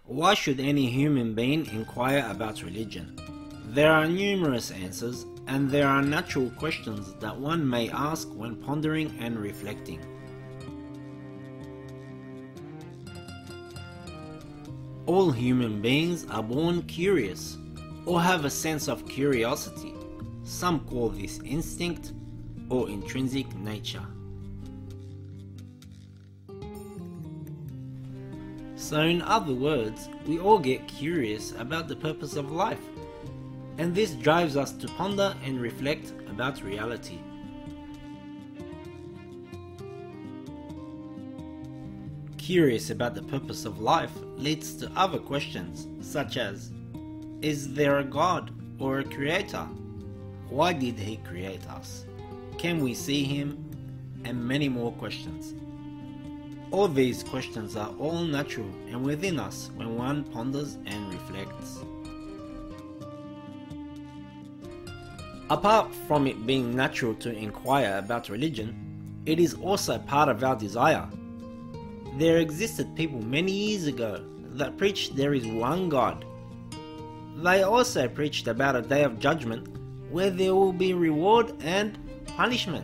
Why should any human being inquire about religion? There are numerous answers, and there are natural questions that one may ask when pondering and reflecting. All human beings are born curious, or have a sense of curiosity. Some call this instinct or intrinsic nature. So in other words, we all get curious about the purpose of life, and this drives us to ponder and reflect about reality. Curious about the purpose of life leads to other questions such as, is there a God or a creator? Why did he create us? Can we see him? And many more questions. All these questions are all natural and within us when one ponders and reflects. Apart from it being natural to inquire about religion, it is also part of our desire. There existed people many years ago that preached there is one God. They also preached about a day of judgment where there will be reward and punishment.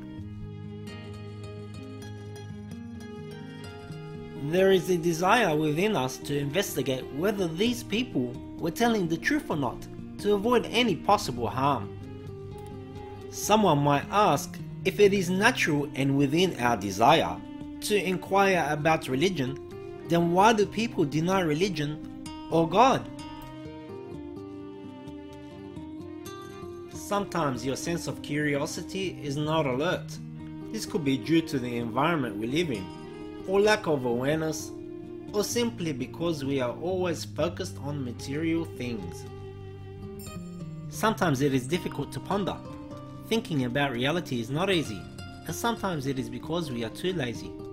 There is a desire within us to investigate whether these people were telling the truth or not, to avoid any possible harm. Someone might ask, if it is natural and within our desire to inquire about religion, then why do people deny religion or God? Sometimes your sense of curiosity is not alert. This could be due to the environment we live in, or lack of awareness, or simply because we are always focused on material things. Sometimes it is difficult to ponder. Thinking about reality is not easy, and sometimes it is because we are too lazy.